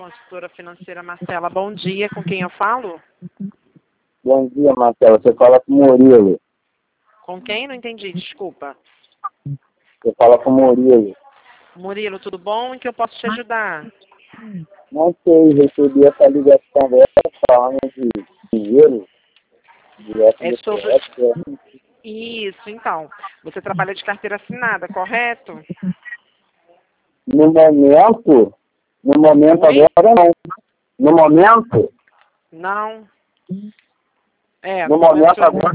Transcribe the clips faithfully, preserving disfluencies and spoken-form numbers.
consultora financeira Marcela. Bom dia, com quem eu falo? Bom dia, Marcela. Você fala com o Murilo. Com quem? Não entendi, desculpa. Você fala com o Murilo. Murilo, tudo bom? Em que eu posso te ajudar? Não sei, recebi essa ligação dela falando de dinheiro. De É sobre... F G T S. Isso, então. Você trabalha de carteira assinada, correto? No momento, no momento Oi? agora não. No momento, Não. É, no no momento... momento seu- agora,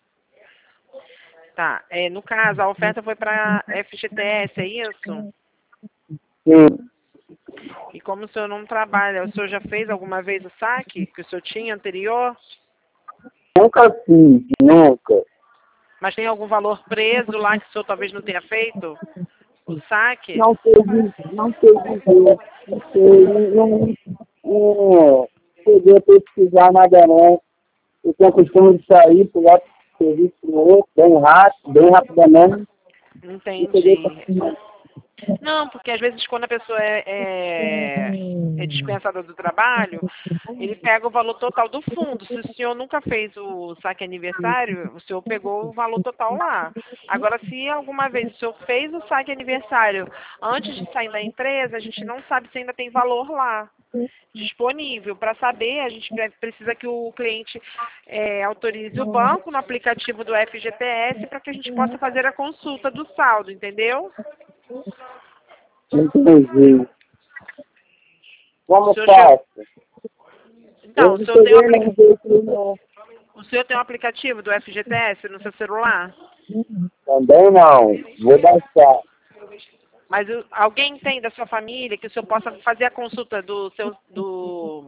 Tá. É, no caso, a oferta foi para F G T S, é isso? sim. E como o senhor não trabalha, o senhor já fez alguma vez o saque que o senhor tinha anterior? Nunca fiz, nunca. Mas tem algum valor preso lá que o senhor talvez não tenha feito? O saque? Não sei dizer, não sei dizer. Não sei, não, não, não cheguei a pesquisar nada não. Eu tenho o costume de sair, pular para o serviço pro outro, bem rápido, bem rapidamente. E cheguei a Entendi. Não, porque às vezes quando a pessoa é, é, é dispensada do trabalho, ele pega o valor total do fundo. Se o senhor nunca fez o saque aniversário, o senhor pegou o valor total lá. Agora, se alguma vez o senhor fez o saque aniversário antes de sair da empresa, a gente não sabe se ainda tem valor lá disponível. Para saber, a gente pre- precisa que o cliente é, autorize o banco no aplicativo do F G T S para que a gente possa fazer a consulta do saldo, entendeu? Entendi. O Como senhor, che- faço? então, Eu o não senhor tem um cheguei aplica... nem ver não. o senhor tem um aplicativo do F G T S no seu celular? Também não. Vou baixar. Mas o- alguém tem da sua família que o senhor possa fazer a consulta do seu do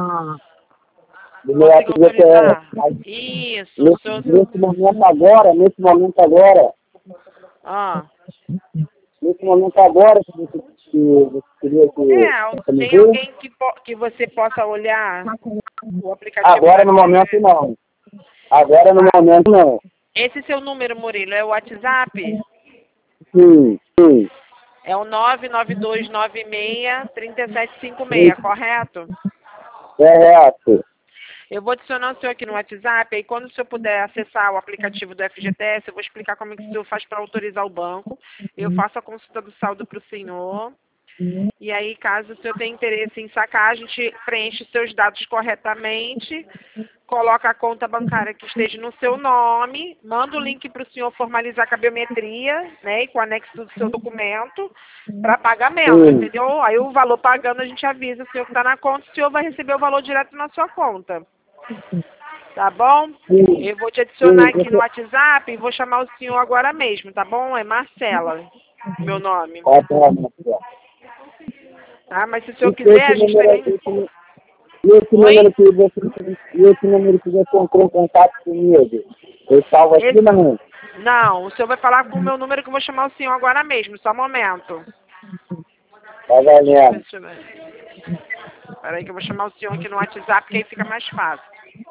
Do meu consiga F G T S. autorizar? Mas Isso, o senhor. nesse, nesse momento agora, nesse momento agora, Ah. nesse momento agora, que você, que você queria que É, você me tem vê, alguém que, po- que você possa olhar o aplicativo do agora no F G T momento S? não. Agora no Tá. momento não. Esse seu número, Murilo, é o WhatsApp? Sim, sim. É o nove nove dois nove seis, três sete cinco seis, correto? Correto. Eu vou adicionar o senhor aqui no WhatsApp, e quando o senhor puder acessar o aplicativo do F G T S, eu vou explicar como é que o senhor faz para autorizar o banco. Eu faço a consulta do saldo para o senhor. E aí, caso o senhor tenha interesse em sacar, a gente preenche os seus dados corretamente, coloca a conta bancária que esteja no seu nome, manda o link para o senhor formalizar com a biometria, né, e com o anexo do seu documento, para pagamento, Sim. entendeu? Aí o valor pagando a gente avisa o senhor que está na conta, o senhor vai receber o valor direto na sua conta. Tá bom? Sim. Eu vou te adicionar Sim. aqui no Você... WhatsApp e vou chamar o senhor agora mesmo, tá bom? É Marcela, meu nome. Tá bom, Marcelo. Tá? Mas se o E senhor quiser, esse a gente número, também... esse, e esse Oi? número que você, e esse número que você entrou em contato comigo, eu salvo aqui Esse... não? Não, o senhor vai falar com o meu número que eu vou chamar o senhor agora mesmo, só um momento. Tá Deixa eu ver valendo. se eu... Espera aí que eu vou chamar o senhor aqui no WhatsApp, que aí fica mais fácil.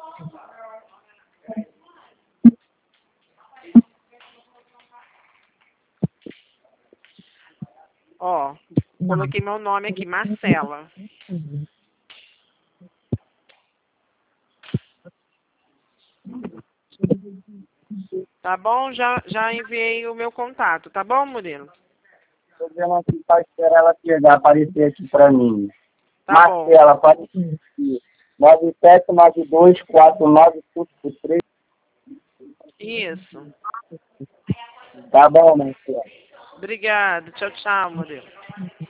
Ó, coloquei meu nome aqui, Marcela. Tá bom? Já, já enviei o meu contato, tá bom, Murilo? Tô vendo aqui para esperar ela chegar, aparecer aqui para mim. Tá bom. Marcela, aparece aqui. nove sete nove dois quatro nove cinco três. Isso. Tá bom, Marcela. Obrigada. Tchau, tchau, Murilo.